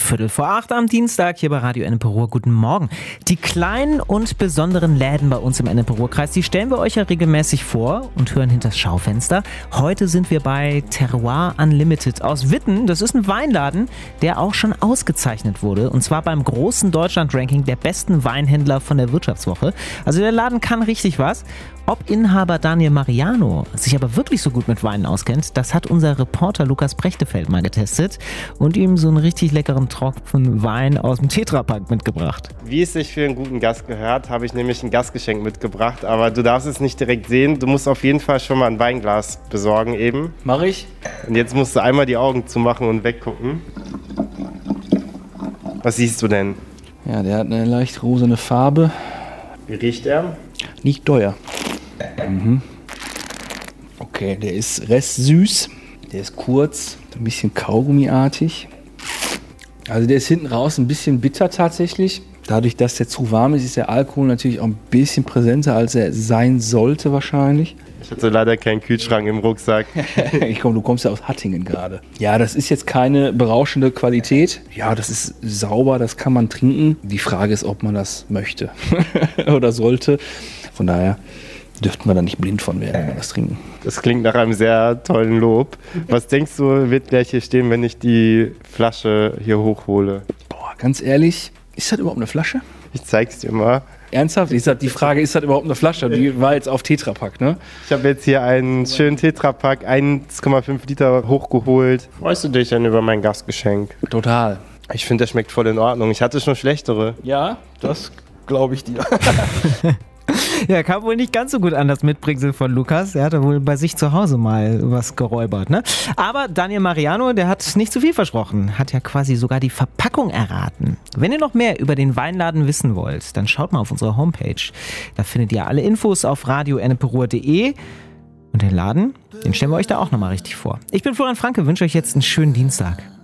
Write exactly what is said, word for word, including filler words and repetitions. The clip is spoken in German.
Viertel vor acht am Dienstag hier bei Radio Ennepe-Ruhr. Guten Morgen. Die kleinen und besonderen Läden bei uns im Ennepe-Ruhr-Kreis, die stellen wir euch ja regelmäßig vor und hören hinters Schaufenster. Heute sind wir bei Terroir Unlimited aus Witten. Das ist ein Weinladen, der auch schon ausgezeichnet wurde. Und zwar beim großen Deutschland-Ranking der besten Weinhändler von der Wirtschaftswoche. Also der Laden kann richtig was. Ob Inhaber Daniel Mariano sich aber wirklich so gut mit Weinen auskennt, das hat unser Reporter Lukas Brechtefeld mal getestet und ihm so einen richtig leckeren Tropfen Wein aus dem Tetrapack mitgebracht. Wie es sich für einen guten Gast gehört, habe ich nämlich ein Gastgeschenk mitgebracht, aber du darfst es nicht direkt sehen. Du musst auf jeden Fall schon mal ein Weinglas besorgen eben. Mach ich. Und jetzt musst du einmal die Augen zumachen und weggucken. Was siehst du denn? Ja, der hat eine leicht rosane Farbe. Wie riecht er? Nicht teuer. Mhm. Okay, der ist restsüß. Der ist kurz, ein bisschen kaugummiartig. Also der ist hinten raus ein bisschen bitter tatsächlich. Dadurch, dass der zu warm ist, ist der Alkohol natürlich auch ein bisschen präsenter, als er sein sollte wahrscheinlich. Ich hatte leider keinen Kühlschrank im Rucksack. Ich komm, du kommst ja aus Hattingen gerade. Ja, das ist jetzt keine berauschende Qualität. Ja, das ist sauber, das kann man trinken. Die Frage ist, ob man das möchte oder sollte. Von daher dürften wir da nicht blind von werden, wenn wir das trinken. Das klingt nach einem sehr tollen Lob. Was denkst du, wird gleich hier stehen, wenn ich die Flasche hier hochhole? Boah, ganz ehrlich, ist das überhaupt eine Flasche? Ich zeig's dir mal. Ernsthaft? Ich sag, die Frage, ist das überhaupt eine Flasche? Die war jetzt auf Tetrapack, ne? Ich habe jetzt hier einen schönen Tetrapack, eins Komma fünf Liter hochgeholt. Freust du dich denn über mein Gastgeschenk? Total. Ich finde, der schmeckt voll in Ordnung. Ich hatte schon schlechtere. Ja, das glaube ich dir. Ja, kam wohl nicht ganz so gut an, das Mitbringsel von Lukas. Er hatte wohl bei sich zu Hause mal was geräubert, ne? Aber Daniel Mariano, der hat nicht zu viel versprochen. Hat ja quasi sogar die Verpackung erraten. Wenn ihr noch mehr über den Weinladen wissen wollt, dann schaut mal auf unsere Homepage. Da findet ihr alle Infos auf radio enneperuhr punkt de. Und den Laden, den stellen wir euch da auch nochmal richtig vor. Ich bin Florian Franke, wünsche euch jetzt einen schönen Dienstag.